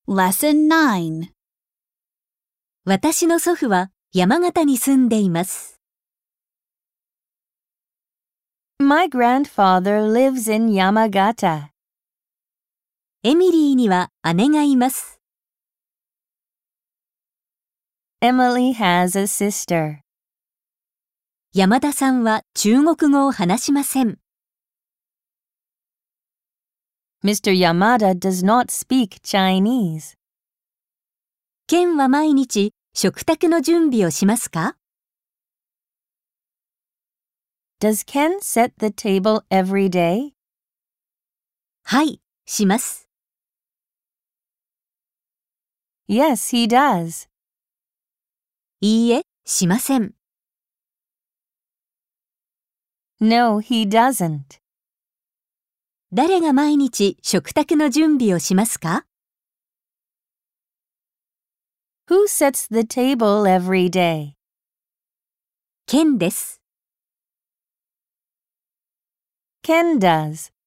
Lesson 9. 私の祖父は山形に住んでいます。 My grandfather lives in Yamagata. エミリーには姉がいます。 Emily has a sister. 山田さんは中国語を話しません。 Mr. Yamada does not speak Chinese. ケンは毎日食卓の準備をしますか？ Does Ken set the table every day? はい、します。 Yes, he does. いいえ、しません。 No, he doesn't. 誰が毎日食卓の準備をしますか？ Who sets the table every day? ケンです。 Ken does.